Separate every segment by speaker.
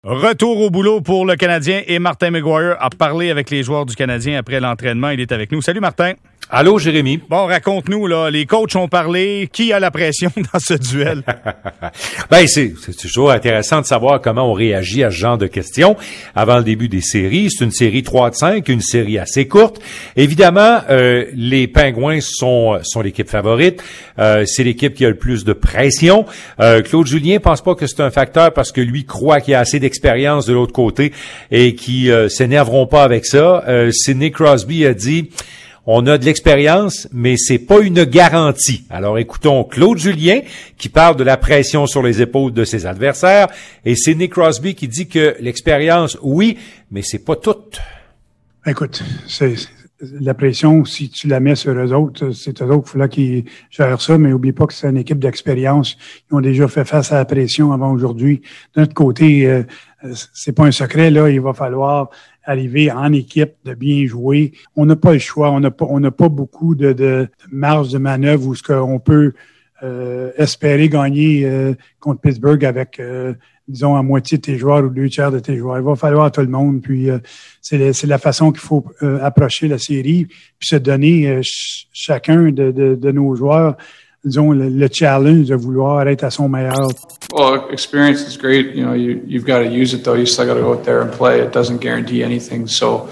Speaker 1: Retour au boulot pour le Canadien et Martin McGuire a parlé avec les joueurs du Canadien après l'entraînement. Il est avec nous. Salut Martin.
Speaker 2: Allô Jérémy.
Speaker 1: Bon, raconte-nous, là, les coachs ont parlé. Qui a la pression dans ce duel?
Speaker 2: Ben, c'est toujours intéressant de savoir comment on réagit à ce genre de questions avant le début des séries. C'est une série 3 de 5, une série assez courte. Évidemment, les Pingouins sont l'équipe favorite. C'est l'équipe qui a le plus de pression. Claude Julien pense pas que c'est un facteur parce que lui croit qu'il y a assez d'expérience de l'autre côté et qui s'énerveront pas avec ça. Sidney Crosby a dit: on a de l'expérience, mais c'est pas une garantie. Alors écoutons Claude Julien qui parle de la pression sur les épaules de ses adversaires et Sidney Crosby qui dit que l'expérience, oui, mais c'est pas tout.
Speaker 3: Écoute, c'est la pression, si tu la mets sur eux autres, c'est eux autres qu'il faut là qu'ils gèrent ça, mais oublie pas que c'est une équipe d'expérience. Ils ont déjà fait face à la pression avant aujourd'hui. De notre côté, c'est pas un secret, là, il va falloir arriver en équipe, de bien jouer. On n'a pas le choix, on n'a pas beaucoup de marge de manœuvre où ce qu'on peut espérer gagner contre Pittsburgh avec disons à moitié de tes joueurs ou 2/3 de tes joueurs. Il va falloir tout le monde, puis c'est la façon qu'il faut approcher la série, puis se donner chacun de nos joueurs, disons, le challenge de vouloir être à son meilleur.
Speaker 4: Well, experience is great. You know, you've got to use it, though. You still got to go out there and play. It doesn't guarantee anything. So,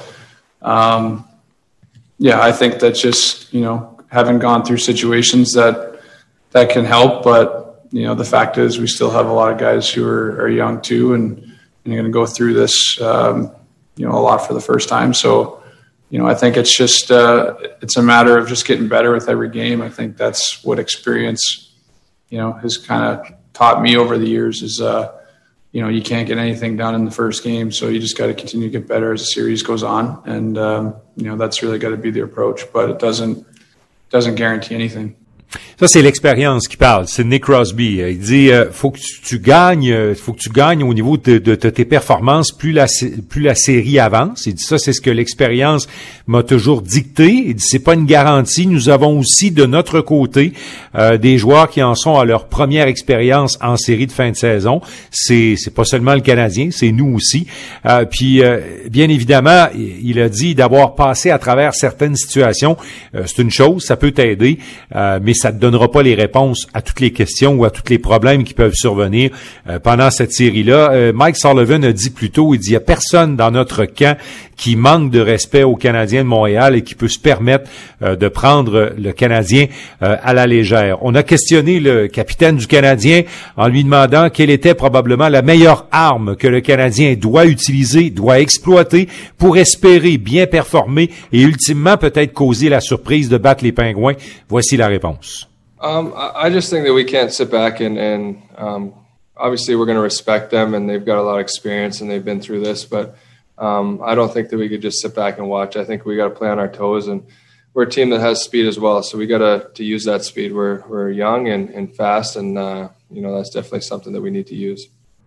Speaker 4: yeah, I think that's just, you know, having gone through situations that can help. But, you know, the fact is we still have a lot of guys who are young, too, and are going to go through this, you know, a lot for the first time. So, you know, I think it's just it's a matter of just getting better with every game. I think that's what experience, you know, has kind of taught me over the years is, you know, you can't get anything done in the first game. So you just got to continue to get better as the series goes on. And, you know, that's really got to be the approach, but it doesn't guarantee anything.
Speaker 2: Ça, c'est l'expérience qui parle. C'est Nick Crosby. Il dit, faut que tu gagnes au niveau de tes performances plus la série avance. Il dit ça, c'est ce que l'expérience m'a toujours dicté. Il dit, c'est pas une garantie. Nous avons aussi de notre côté des joueurs qui en sont à leur première expérience en série de fin de saison. C'est pas seulement le Canadien, c'est nous aussi. Puis, bien évidemment, il a dit d'avoir passé à travers certaines situations. C'est une chose, ça peut t'aider, mais ça te donnera pas les réponses à toutes les questions ou à tous les problèmes qui peuvent survenir pendant cette série-là. Mike Sullivan a dit plus tôt, il dit, il y a personne dans notre camp qui manque de respect aux Canadiens de Montréal et qui peut se permettre de prendre le Canadien à la légère. On a questionné le capitaine du Canadien en lui demandant quelle était probablement la meilleure arme que le Canadien doit utiliser, doit exploiter pour espérer bien performer et ultimement peut-être causer la surprise de battre les Pingouins. Voici la réponse.
Speaker 5: I just think that we can't sit back and obviously we're going to respect them and they've got a lot of experience and they've been through this, but I don't think that we could just sit back and watch. I think we got to play on our toes, and we're a team that has speed as well, so we got to use that speed. We're young and fast, and you know, that's definitely something that we need to use.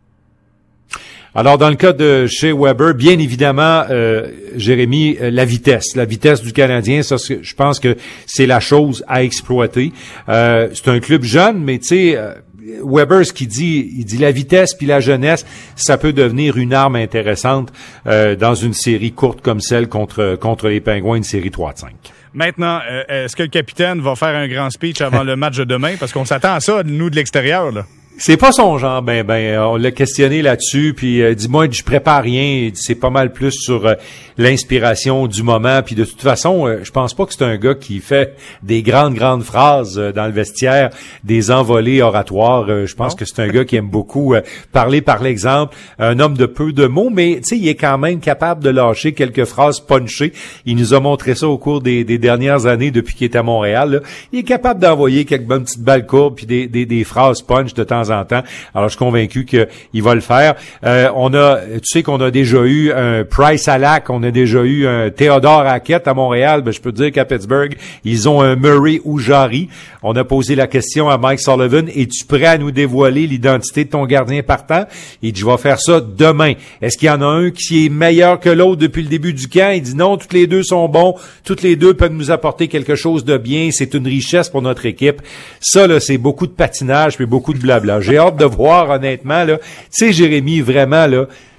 Speaker 2: Alors, dans le cas de Shea Weber, bien évidemment, Jérémy, la vitesse du Canadien, ça, je pense que c'est la chose à exploiter. C'est un club jeune, mais tu sais, Weber, ce qu'il dit, il dit la vitesse puis la jeunesse, ça peut devenir une arme intéressante dans une série courte comme celle contre les Pingouins, une série 3 de 5.
Speaker 1: Maintenant, est-ce que le capitaine va faire un grand speech avant le match de demain? Parce qu'on s'attend à ça, nous, de l'extérieur, là.
Speaker 2: C'est pas son genre, on l'a questionné là-dessus, puis dis-moi, je prépare rien, c'est pas mal plus sur l'inspiration du moment, puis de toute façon, je pense pas que c'est un gars qui fait des grandes phrases dans le vestiaire, des envolées oratoires. Je pense que c'est un gars qui aime beaucoup parler par l'exemple, un homme de peu de mots, mais tu sais, il est quand même capable de lâcher quelques phrases punchées. Il nous a montré ça au cours des dernières années depuis qu'il est à Montréal, là. Il est capable d'envoyer quelques bonnes petites balles courbes puis des phrases punch de temps en temps. Alors, je suis convaincu qu'il va le faire. Tu sais qu'on a déjà eu un Price Halak, on a déjà eu un Theodore Hackett à Montréal. Je peux te dire qu'à Pittsburgh, ils ont un Murray ou Jarry. On a posé la question à Mike Sullivan, es-tu prêt à nous dévoiler l'identité de ton gardien partant? Il dit, je vais faire ça demain. Est-ce qu'il y en a un qui est meilleur que l'autre depuis le début du camp? Il dit non, tous les deux sont bons, toutes les deux peuvent nous apporter quelque chose de bien, c'est une richesse pour notre équipe. Ça, là, c'est beaucoup de patinage puis beaucoup de blabla. J'ai hâte de voir, honnêtement, là. Tu sais, Jérémy, vraiment, là,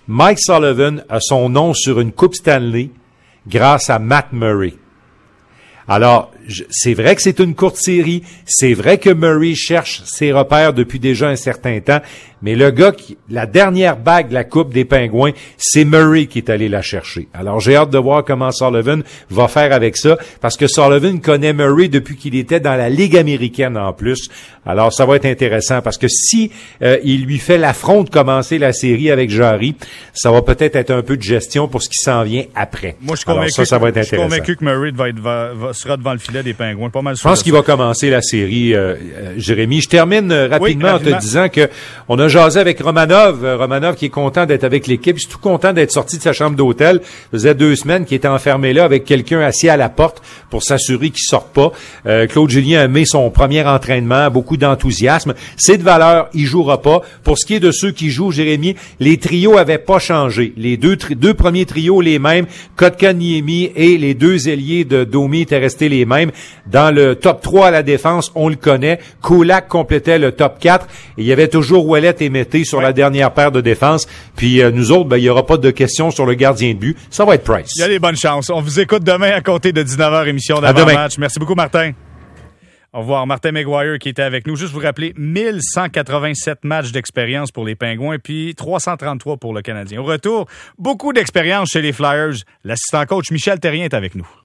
Speaker 2: Mike Sullivan a son nom sur une Coupe Stanley grâce à Matt Murray. Alors, c'est vrai que c'est une courte série, c'est vrai que Murray cherche ses repères depuis déjà un certain temps, mais le gars la dernière bague de la Coupe des Pingouins, c'est Murray qui est allé la chercher. Alors, j'ai hâte de voir comment Sullivan va faire avec ça, parce que Sullivan connaît Murray depuis qu'il était dans la Ligue américaine en plus. Alors, ça va être intéressant, parce que si il lui fait l'affront de commencer la série avec Jarry, ça va peut-être être un peu de gestion pour ce qui s'en vient après.
Speaker 1: Moi, je suis convaincu que Murray sera devant le filet des Pingouins. Pas mal.
Speaker 2: Je pense qu'il va commencer la série, Jérémy. Je termine rapidement en te disant que on a jasé avec Romanov. Romanov qui est content d'être avec l'équipe. Il est tout content d'être sorti de sa chambre d'hôtel. Ça faisait 2 semaines qu'il était enfermé là avec quelqu'un assis à la porte pour s'assurer qu'il sorte pas. Claude Julien a mis son premier entraînement, beaucoup d'enthousiasme. C'est de valeur, il jouera pas. Pour ce qui est de ceux qui jouent, Jérémy, les trios avaient pas changé. Les deux premiers trios les mêmes. Kotkaniemi et les 2 ailiers de Domi étaient restés les mêmes. Dans le top 3 à la défense, on le connaît. Kulak complétait le top 4. Et il y avait toujours Ouellet et Mété sur la dernière paire de défense. Puis nous autres, il n'y aura pas de questions sur le gardien de but. Ça va être Price.
Speaker 1: Il y a des bonnes chances. On vous écoute demain à compter de 19h, émission d'avant-match. Merci beaucoup, Martin. Au revoir. Martin McGuire qui était avec nous. Juste vous rappeler, 1187 matchs d'expérience pour les Pingouins, puis 333 pour le Canadien. Au retour, beaucoup d'expérience chez les Flyers. L'assistant coach Michel Therrien est avec nous.